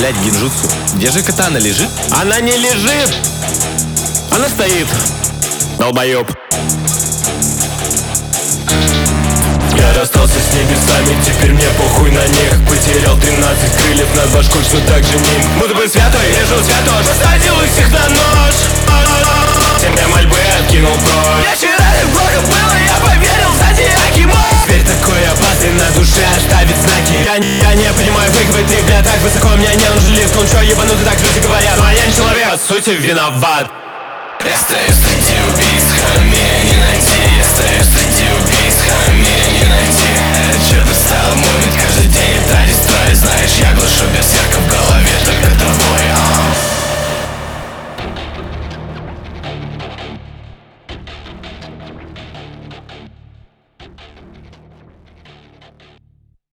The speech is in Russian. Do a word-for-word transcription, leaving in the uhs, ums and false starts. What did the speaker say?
блядь, гинжутсу. Где же катана лежит? Она не лежит! Она стоит. Долбоёб. Я расстался с небесами, теперь мне похуй на них. Потерял тринадцать крыльев над башкой, все так же миг. Будто бы святой, лежу святой, посадил их всех на нож. Семя мольбы откинул прочь. Я вчера неплохо было, я поверил в зодиаки мой. Теперь такой опасный, на душе оставит знаки. Я, я не понимаю, выигрывай ты, бля, так высоко. Меня не нужен лифт, он чё, ебанутый, так люди говорят. Но я не человек, по сути виноват. Я стою среди убийств, а меня не найти. Я стою среди убийств, а меня не найти. Это чё-то стало мувить, каждый день это дестрой. Знаешь, я глушу берсерка в голове, только твой.